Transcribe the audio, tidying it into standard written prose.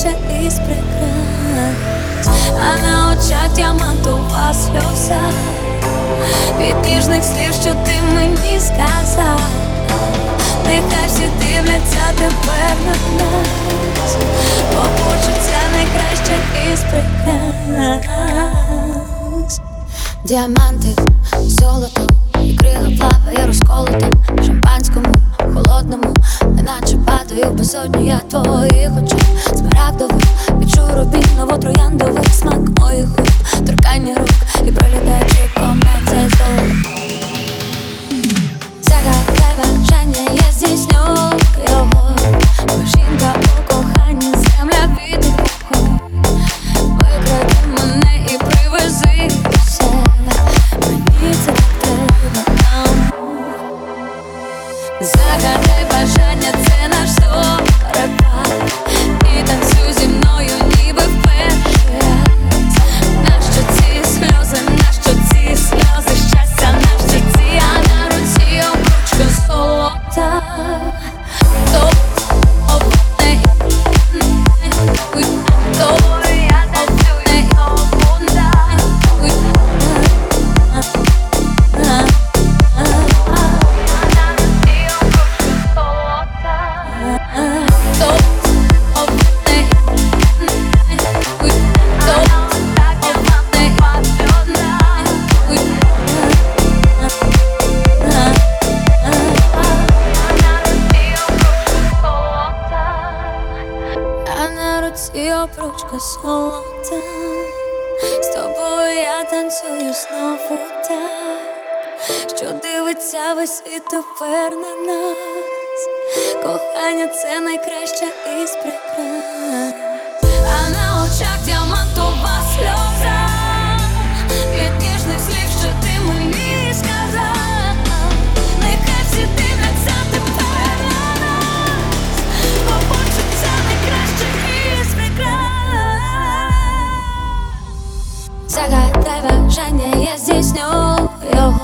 найкраща із прикрас, а на очах діамантова сльоза від ніжних слів, що ти мені сказав. Нехай всі дивляться тепер на нас, бо хочеться найкраще із прикрас. Діаманти, золото, і крига плаває розколотом в шампанському, холодному, неначе падаю в безодню я твоїх очей. Смарагдових, відчу рубіново-трояндовий смак моїх губ, торкання рук і пролітаючи комет цей звук. Загадай бажання, я здійсню його, бо жінка у коханні, земля від вогонь. Викради мене і привези до себе, мені це треба. Загадай бажання, це наш зорепад, і танцюй зі мною, ніби вперше раз. Нащо ці сльози, нащо ці сльози щастя, нащо ці, а на руці обручка золота. І обручка золота, з тобою я танцюю знову так, що дивиться весь світ тепер на нас. Кохання – це найкраще із прикрас, а на очах діамантова сльоза від ніжних слів, що ти мені сказав. Нехай всі дивляться тепер на нас, бо хочеться найкраще із прикрас. Загадай бажання, я здійсню його,